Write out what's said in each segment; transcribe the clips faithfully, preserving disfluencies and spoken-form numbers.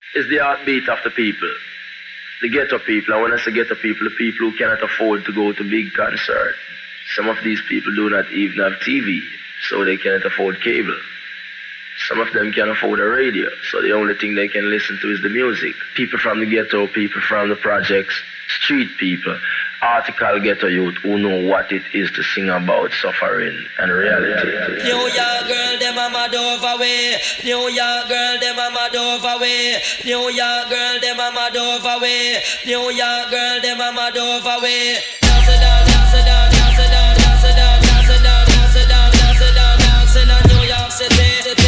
is the heartbeat of the people. The ghetto people, and when I say ghetto people, the people who cannot afford to go to big concerts. Some of these people do not even have T V, so they cannot afford cable. Some of them can afford a radio, so the only thing they can listen to is the music. People from the ghetto, people from the projects, street people, article ghetto youth who know what it is to sing about suffering and reality. New York girl, them a mad over way. New York girl, them a mad over way. New York girl, them a mad over way. New York girl, them a mad over way. Dance it down, dance it down, dance it down, dance it down, dance it down, dance it down, dance it down, dance it down, New York City.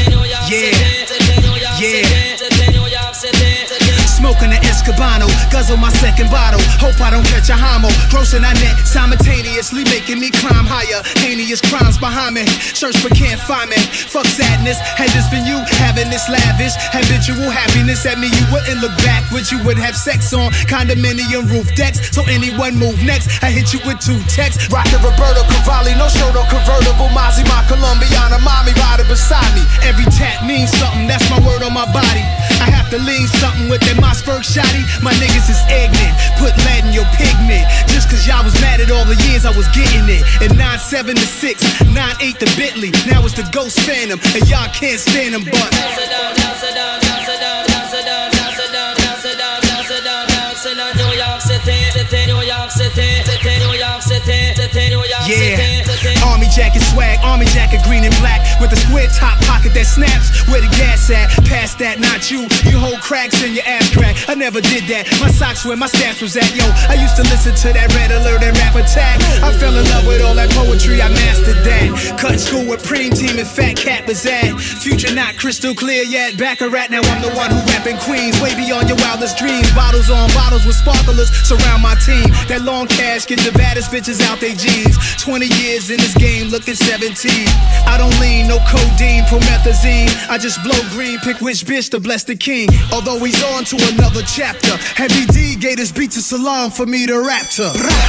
Smoking an Escobano, guzzle my second bottle. Hope I don't catch a homo. Grossing I net simultaneously, making me climb higher. Heinous crimes behind me. Search but can't find me. Fuck sadness. Had this been you having this lavish habitual happiness at me, you wouldn't look backwards. You would have sex on condominium roof decks. So anyone move next, I hit you with two texts. Rockin' Roberto Cavalli, no show, no convertible. Mozzie, my Colombiana, mommy riding beside me. Every tap means something. That's my word on my body. I have to lean something with that Mossberg shotty. My niggas is ignorant. Put lead in your pigment. Just cause y'all was mad at all the years I was getting it. And nine seven to six, nine eight to Bentley. Now it's the Ghost Phantom. And y'all can't stand them, but dance it down, dance it down, dance it down, dance it down, dance it down, dance it down, dance it down, dance it down, New York City, City, New York City, City, New York City, City, New York City. Yeah, army jacket swag, army jacket green and black. With a square top pocket that snaps. Where the gas at? Past that, not you. You hold cracks in your ass crack. I never did that. My socks where my stats was at. Yo, I used to listen to that Red Alert and Rap Attack. I fell in love with all that poetry, I mastered that. Cut school with Preem Team and Fat Cat Bazad. Future not crystal clear yet. Back a rat, now I'm the one who rapping Queens. Way beyond your wildest dreams. Bottles on bottles with sparklers surround my team. That long cash get the baddest bitches out they jeans. Twenty years in this game, looking seventeen. I don't lean, no codeine, promethazine. I just blow green, pick which bitch to bless the king. Although he's on to another chapter. Heavy D gave this beat to Salam for me to rap to.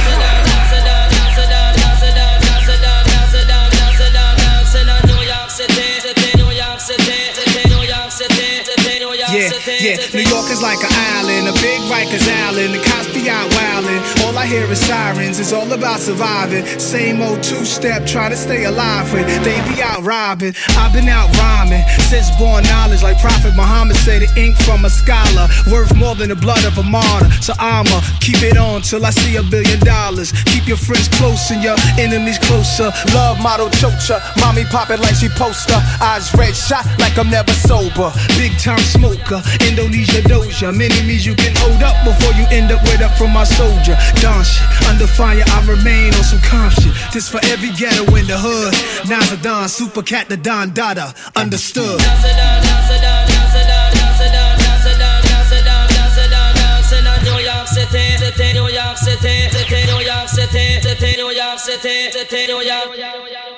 Yeah, yeah, New York is like an island, a big Rikers Island. The cops be out wildin', all I hear is sirens. It's all about surviving. Same old two-step, trying to stay alive when they be out robbing. I've been out rhyming since born knowledge, like Prophet Muhammad said, the ink from a scholar worth more than the blood of a martyr. So I'ma keep it on till I see a billion dollars. Keep your friends close and your enemies closer. Love motto chocha, mommy pop it like she poster. Eyes red shot like I'm never sober. Big time smoker, Indonesia doja. Many means you can hold up before you end up with up from my soldier. Don shit, under fire I remain on some calm shit. This for every ghetto in the hood. Naza Don, Super Cat the Don Dada, understood. New York City, City, New York City, City, New York City, City, New York City, City, New York.